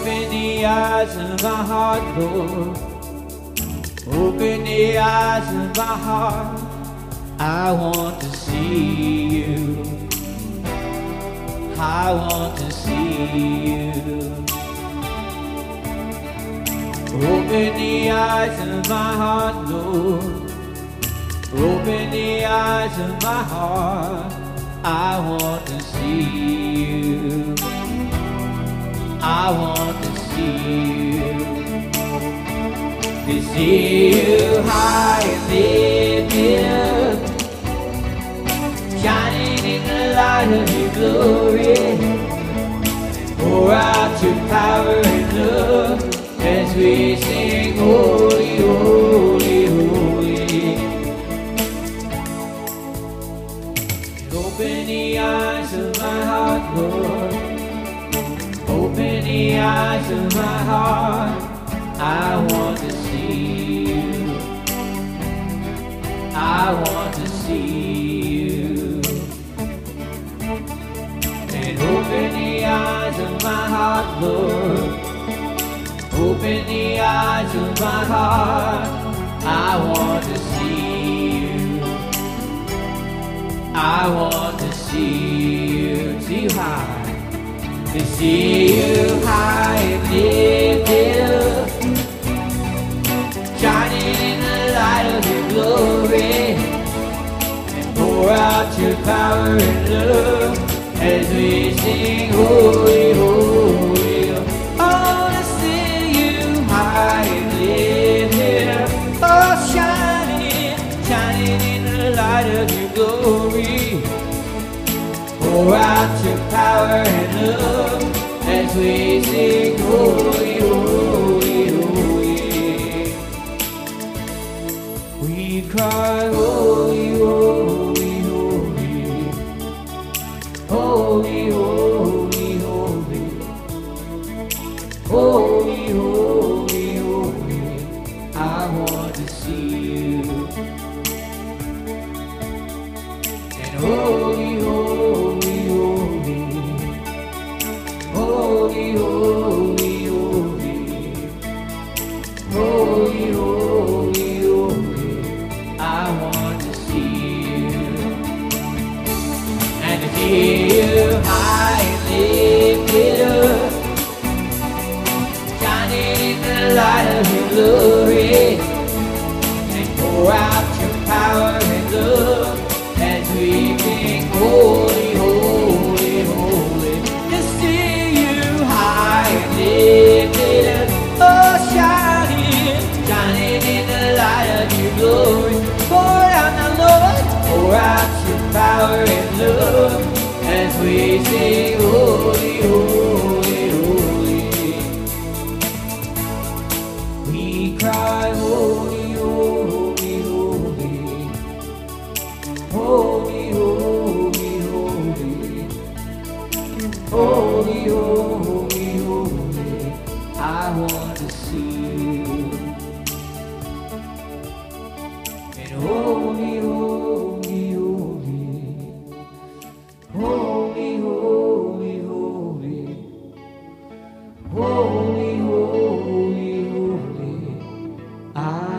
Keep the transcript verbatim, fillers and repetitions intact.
Open the eyes of my heart, Lord. Open the eyes of my heart. I want to see you. I want to see you. Open the eyes of my heart, Lord. Open the eyes of my heart. I want to see you. I want to see you. To see you high and lifted up, shining in the light of your glory. Pour out your power and love as we sing, holy, holy, holy. Open the eyes of my heart, Lord. Open the eyes of my heart. I want to see you. I want to see you. And open the eyes of my heart, Lord. Open the eyes of my heart. I want to see you. I want to see you. See you high. To see you high and lifted up, shining in the light of your glory. And pour out your power and love as we sing, holy, holy. Oh, to see you high and lifted up, oh, shining, shining in the light of your glory. Pour out your power and love as we sing, holy, holy, holy. We cry, holy, holy, holy. Holy, holy, holy. Holy, holy, holy. I want to see you. And holy, holy. Holy, holy, holy, holy, holy, holy, I want to see you. And to hear you high and lifted up, shining in the light of your glory. And pour out your power and love as we sing, holy, holy, holy. To see you high and lifted up, oh, shining, shining in the light of your glory. Pour out now, Lord, pour out your power and love as we sing, holy, holy, holy. We cry, holy, holy, holy. Holy, holy, holy. Holy, holy, holy, I want to see you. And holy, holy, holy. Holy, holy, holy. Holy, holy, holy, I